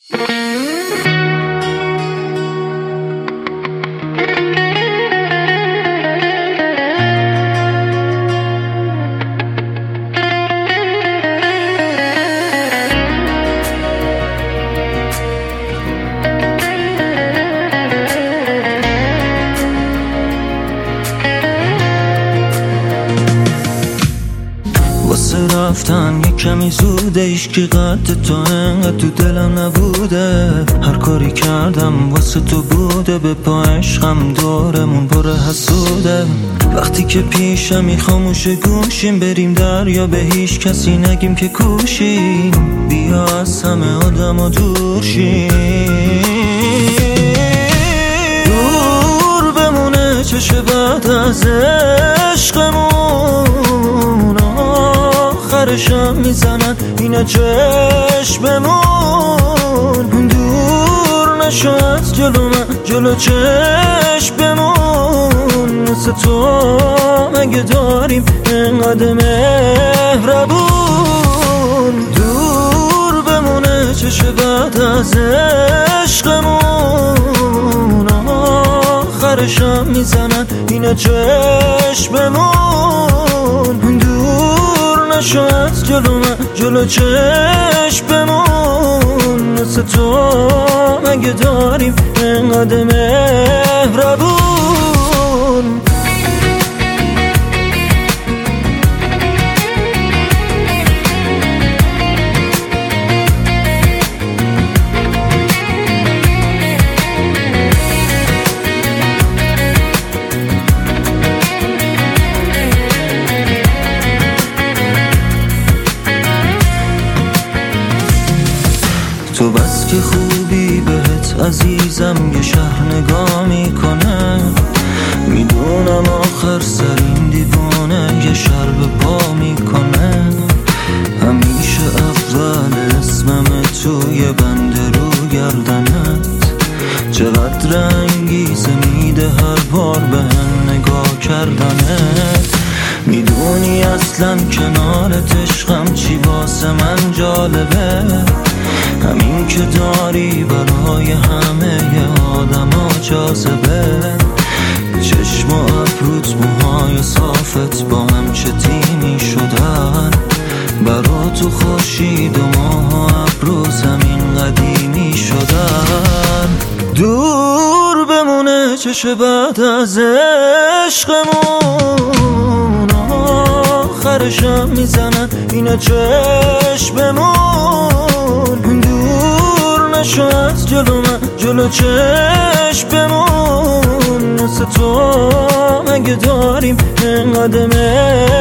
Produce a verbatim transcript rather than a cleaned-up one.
رفتن یک کمی زوده، ایش که قد تو انقدر تو دلم نبوده. هر کاری کردم واسه تو بوده، به پا عشقم دورمون پر حسوده. وقتی که پیشمی خاموش گوشیم، بریم دریا به هیچ کسی نگیم که کوشیم. بیا از همه آدم و دور شیم، دور بمونه چش بعد از عشقمون. آخرشم میزنن اینا چشممون، دور نشو از جلو من، جلو چشممون. مثل تو مگه داریم اینقدر مهربون؟ دور بمونه چش بعد از عشقمون. آخرشم میزنن اینا چشممون، دور نشو از جلو من، جلو چشممون. مثل تو مگه داریم اینقدر مهربون؟ تو بس که خوبی بهت عزیزم یه شهر نگاه میکنه. میدونم آخر سر این دیوانه یه شر به پا میکنه. همیشه اول اسمم توی بند رو گردنت، چقدر انگیزه میده هر بار به هم نگاه کردنت. میدونی اصلا کنارت عشقم چی واسه من جالبه، همین که داری برای همه آدم ها جاذبه. چشم و ابروت، موهای صافت با هم چه تیمی شدن. برا تو خورشید و ماه و ابرو زمین قدیمی شدن. دور بمونه چش بعد از عشقمون. آخرشم میزنن اینا چشممون، دور نشو از جلو من، جلو چشممون. مثل تو مگه داریم اینقدر